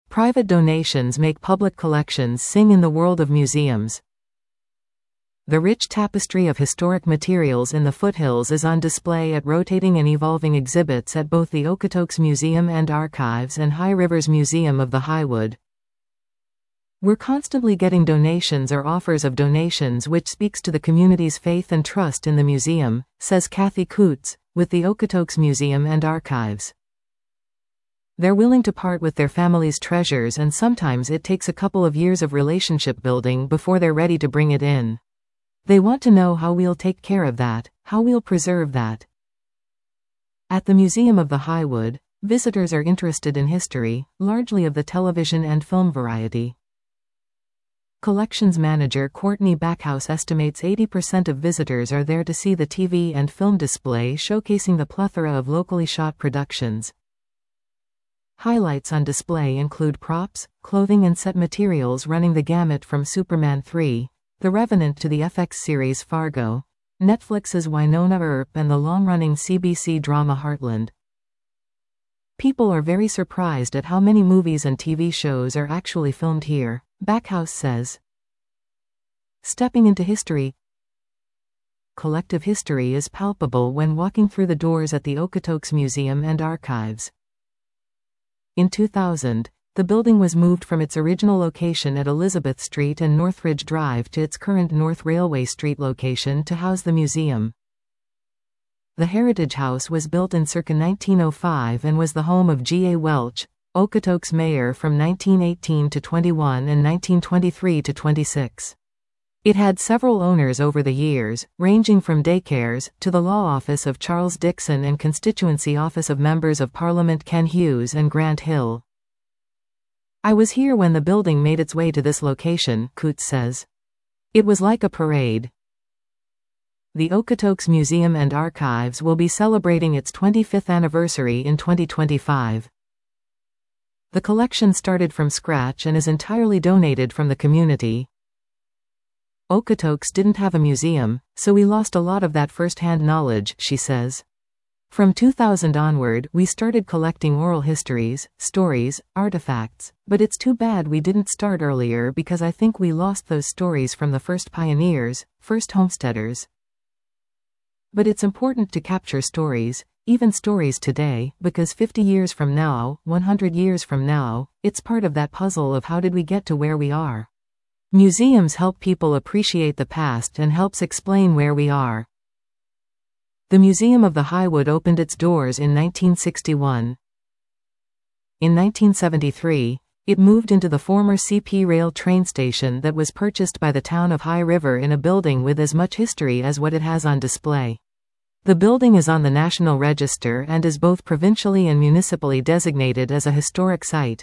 Private donations make public collections sing in the world of museums. The rich tapestry of historic materials in the foothills is on display at rotating and evolving exhibits at both the Okotoks Museum and Archives and High Rivers Museum of the Highwood. We're constantly getting donations or offers of donations, which speaks to the community's faith and trust in the museum, says Kathy Coots, with the Okotoks Museum and Archives. They're willing to part with their family's treasures, and sometimes it takes a couple of years of relationship building before they're ready to bring it in. They want to know how we'll take care of that, how we'll preserve that. At the Museum of the Highwood, visitors are interested in history, largely of the television and film variety. Collections manager Courtney Backhouse estimates 80% of visitors are there to see the TV and film display showcasing the plethora of locally shot productions. Highlights on display include props, clothing and set materials running the gamut from Superman 3, The Revenant to the FX series Fargo, Netflix's Wynonna Earp and the long-running CBC drama Heartland. People are very surprised at how many movies and TV shows are actually filmed here, Backhouse says. Stepping into history. Collective history is palpable when walking through the doors at the Okotoks Museum and Archives. In 2000, the building was moved from its original location at Elizabeth Street and Northridge Drive to its current North Railway Street location to house the museum. The Heritage House was built in circa 1905 and was the home of G. A. Welch, Okotoks mayor from 1918 to 21 and 1923 to 26. It had several owners over the years, ranging from daycares to the law office of Charles Dixon and constituency office of members of Parliament Ken Hughes and Grant Hill. I was here when the building made its way to this location, Coots says. It was like a parade. The Okotoks Museum and Archives will be celebrating its 25th anniversary in 2025. The collection started from scratch and is entirely donated from the community. Okotoks didn't have a museum, so we lost a lot of that first-hand knowledge, she says. From 2000 onward, we started collecting oral histories, stories, artifacts, but it's too bad we didn't start earlier because I think we lost those stories from the first pioneers, first homesteaders. But it's important to capture stories, even stories today, because 50 years from now, 100 years from now, it's part of that puzzle of how did we get to where we are. Museums help people appreciate the past and helps explain where we are. The Museum of the Highwood opened its doors in 1961. In 1973, it moved into the former CP Rail train station that was purchased by the town of High River in a building with as much history as what it has on display. The building is on the National Register and is both provincially and municipally designated as a historic site.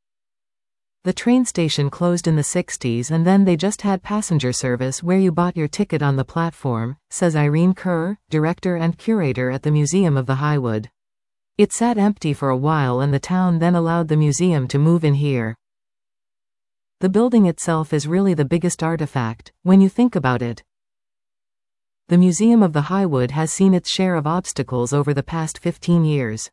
The train station closed in the 60s and then they just had passenger service where you bought your ticket on the platform, says Irene Kerr, director and curator at the Museum of the Highwood. It sat empty for a while and the town then allowed the museum to move in here. The building itself is really the biggest artifact, when you think about it. The Museum of the Highwood has seen its share of obstacles over the past 15 years.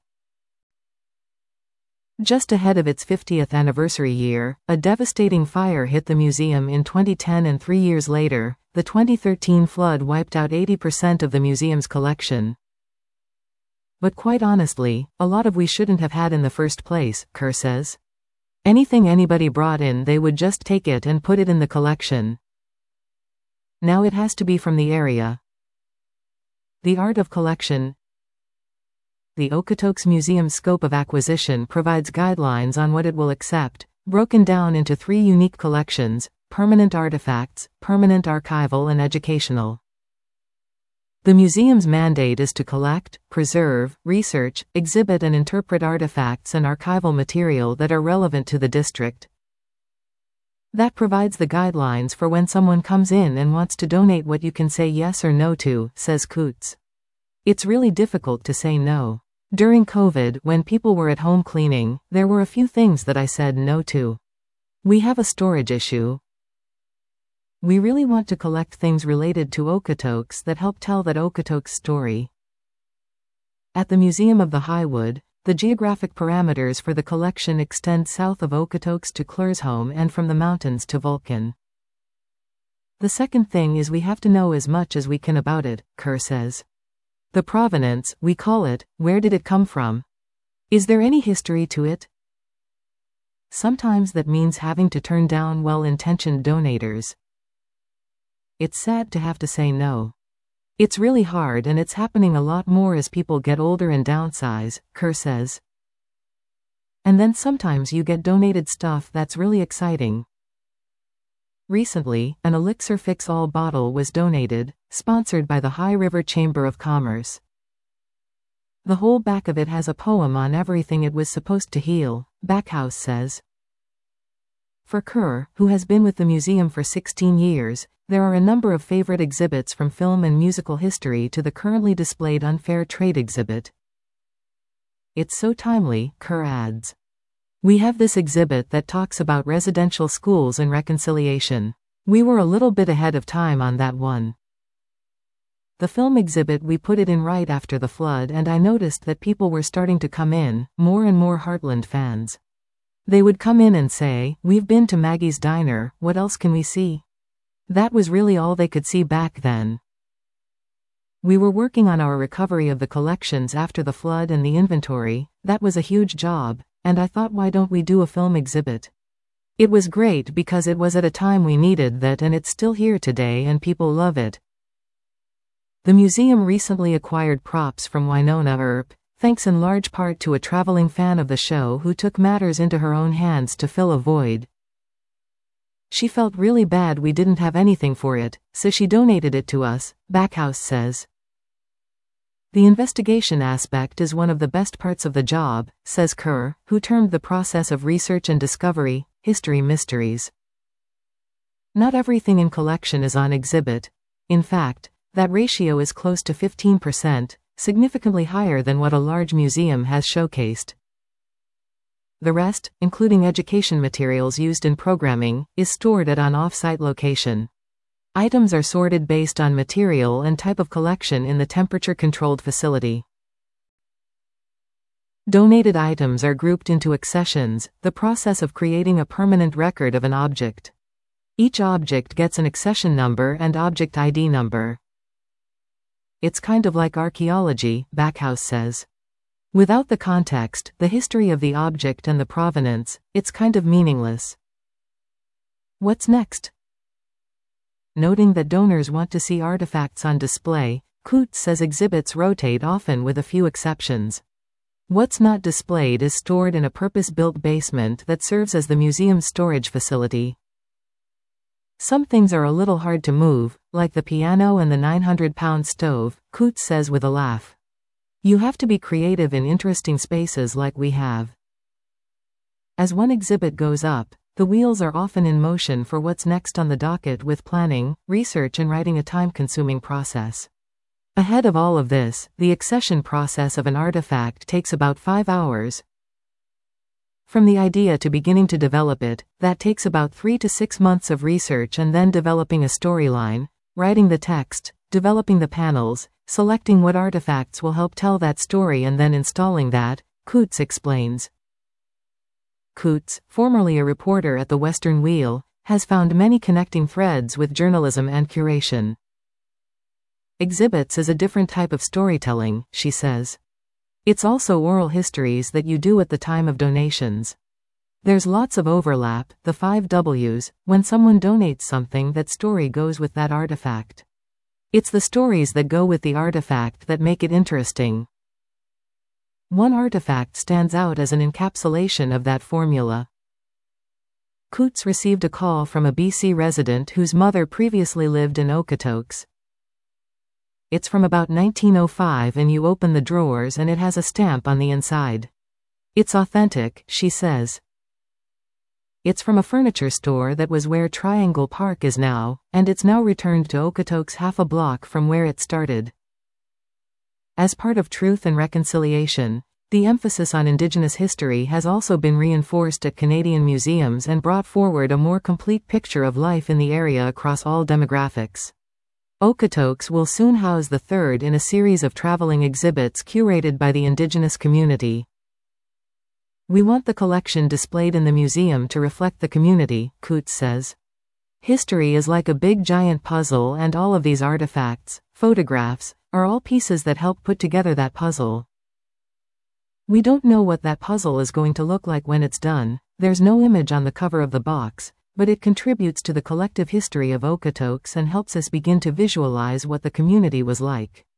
Just ahead of its 50th anniversary year, a devastating fire hit the museum in 2010 and 3 years later, the 2013 flood wiped out 80% of the museum's collection. But quite honestly, a lot of we shouldn't have had in the first place, Kerr says. Anything anybody brought in they would just take it and put it in the collection. Now it has to be from the area. The art of collection. The Okotoks Museum's scope of acquisition provides guidelines on what it will accept, broken down into 3 unique collections: permanent artifacts, permanent archival and educational. The museum's mandate is to collect, preserve, research, exhibit and interpret artifacts and archival material that are relevant to the district. That provides the guidelines for when someone comes in and wants to donate what you can say yes or no to, says Coots. It's really difficult to say no. During COVID, when people were at home cleaning, there were a few things that I said no to. We have a storage issue. We really want to collect things related to Okotoks that help tell that Okotoks story. At the Museum of the Highwood, The geographic parameters for the collection extend south of Okotoks to Claresholm and from the mountains to Vulcan. The second thing is we have to know as much as we can about it, Kerr says. The provenance, we call it, where did it come from? Is there any history to it? Sometimes that means having to turn down well-intentioned donators. It's sad to have to say no. It's really hard, and it's happening a lot more as people get older and downsize, Kerr says. And then sometimes you get donated stuff that's really exciting. Recently, an Elixir Fix-All bottle was donated, sponsored by the High River Chamber of Commerce. The whole back of it has a poem on everything it was supposed to heal, Backhouse says. For Kerr, who has been with the museum for 16 years, there are a number of favorite exhibits from film and musical history to the currently displayed Unfair Trade exhibit. It's so timely, Kerr adds. We have this exhibit that talks about residential schools and reconciliation. We were a little bit ahead of time on that one. The film exhibit, we put it in right after the flood, and I noticed that people were starting to come in, more and more Heartland fans. They would come in and say, "We've been to Maggie's Diner, what else can we see?" That was really all they could see back then. We were working on our recovery of the collections after the flood and the inventory. That was a huge job, and I thought, why don't we do a film exhibit? It was great because it was at a time we needed that, and it's still here today and people love it. The museum recently acquired props from Wynonna Earp, thanks in large part to a traveling fan of the show who took matters into her own hands to fill a void. She felt really bad we didn't have anything for it, so she donated it to us, Backhouse says. The investigation aspect is one of the best parts of the job, says Kerr, who termed the process of research and discovery, history mysteries. Not everything in collection is on exhibit. In fact, that ratio is close to 15%, significantly higher than what a large museum has showcased. The rest, including education materials used in programming, is stored at an off-site location. Items are sorted based on material and type of collection in the temperature-controlled facility. Donated items are grouped into accessions, the process of creating a permanent record of an object. Each object gets an accession number and object ID number. It's kind of like archaeology, Backhouse says. Without the context, the history of the object and the provenance, it's kind of meaningless. What's next? Noting that donors want to see artifacts on display, Coutts says exhibits rotate often with a few exceptions. What's not displayed is stored in a purpose-built basement that serves as the museum's storage facility. Some things are a little hard to move, like the piano and the 900-pound stove, Coutts says with a laugh. You have to be creative in interesting spaces like we have. As one exhibit goes up, the wheels are often in motion for what's next on the docket, with planning, research and writing a time-consuming process. Ahead of all of this, the accession process of an artifact takes about 5 hours. From the idea to beginning to develop it, that takes about 3 to 6 months of research, and then developing a storyline, writing the text, developing the panels, selecting what artifacts will help tell that story, and then installing that, Coutts explains. Coutts, formerly a reporter at the Western Wheel, has found many connecting threads with journalism and curation. Exhibits is a different type of storytelling, she says. It's also oral histories that you do at the time of donations. There's lots of overlap, the 5 W's, when someone donates something, that story goes with that artifact. It's the stories that go with the artifact that make it interesting. One artifact stands out as an encapsulation of that formula. Coutts received a call from a BC resident whose mother previously lived in Okotoks. It's from about 1905, and you open the drawers and it has a stamp on the inside. It's authentic, she says. It's from a furniture store that was where Triangle Park is now, and it's now returned to Okotoks, half a block from where it started. As part of Truth and Reconciliation, the emphasis on Indigenous history has also been reinforced at Canadian museums and brought forward a more complete picture of life in the area across all demographics. Okotoks will soon house the third in a series of traveling exhibits curated by the Indigenous community. We want the collection displayed in the museum to reflect the community, Coutts says. History is like a big giant puzzle, and all of these artifacts, photographs, are all pieces that help put together that puzzle. We don't know what that puzzle is going to look like when it's done. There's no image on the cover of the box, but it contributes to the collective history of Okotoks and helps us begin to visualize what the community was like.